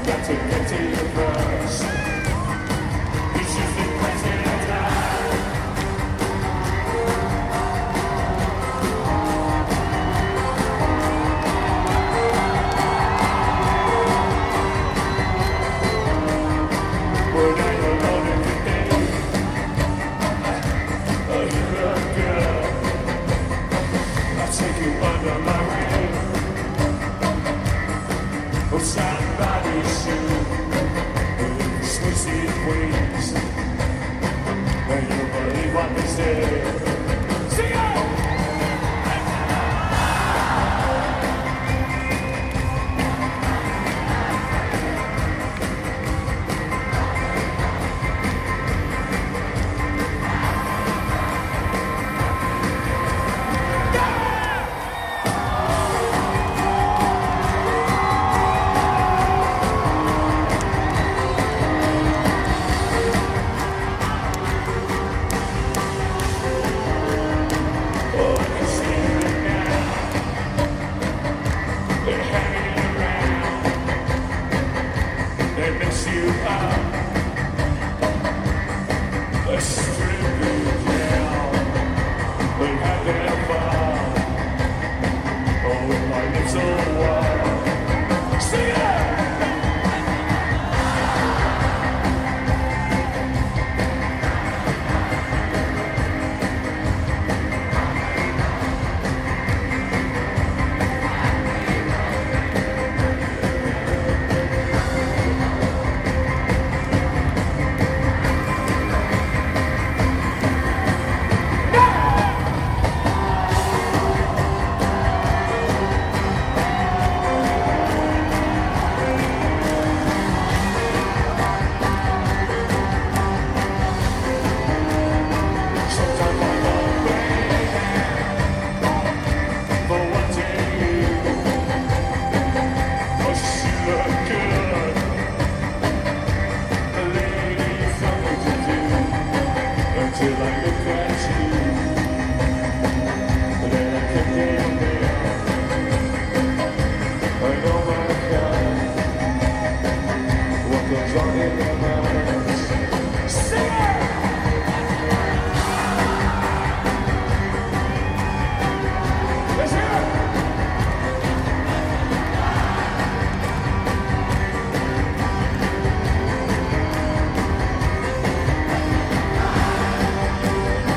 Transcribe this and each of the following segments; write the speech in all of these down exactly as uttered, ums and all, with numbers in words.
got to get to you first. It's just a question of time. We're not alone in the day. Oh, you look good. I'll take you under my wing. Oh, somebody's shoe with sweet wings. And you believe what they say. Sing it!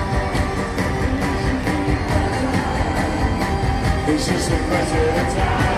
It's just a question of time.